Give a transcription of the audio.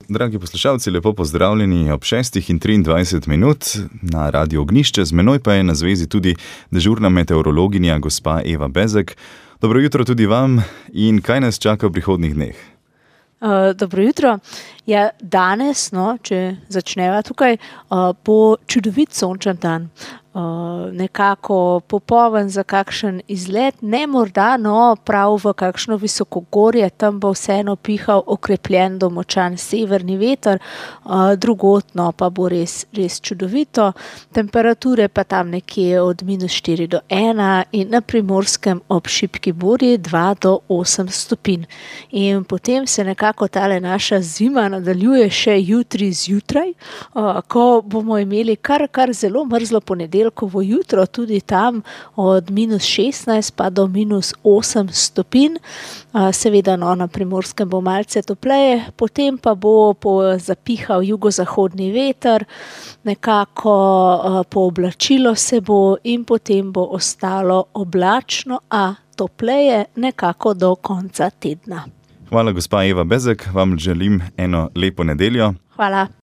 Dragi poslušalci, lepo pozdravljeni ob 6:23 na Radiu Ognjišče. Z menoj pa je na zvezi tudi dežurna meteorologinja gospa Eva Bezek. Dobro jutro tudi vam in kaj nas čaka v prihodnjih dneh? Dobro jutro. Ja, danes, če začneva tukaj, bo čudovit sončen dan. Nekako popoven za kakšen izlet, ne morda, prav v kakšno visokogorje, tam bo vseeno pihal okrepljen do močan severni veter, drugod pa bo res čudovito. Temperature pa tam nekje od -4 do 1 in na Primorskem ob šibki burji 2 do 8 stopinj. In potem se nekako tale naša zima nadaljuje še jutri zjutraj, ko bomo imeli kar zelo mrzlo ponedeljkovo jutro, tudi tam od -16 pa do -8 stopinj. Seveda na Primorskem bo malce topleje, potem pa bo zapihal jugozahodni veter, nekako pooblačilo se bo in potem bo ostalo oblačno, a topleje nekako do konca tedna. Hvala, gospa Eva Bezek, vam želim eno lepo nedeljo. Hvala.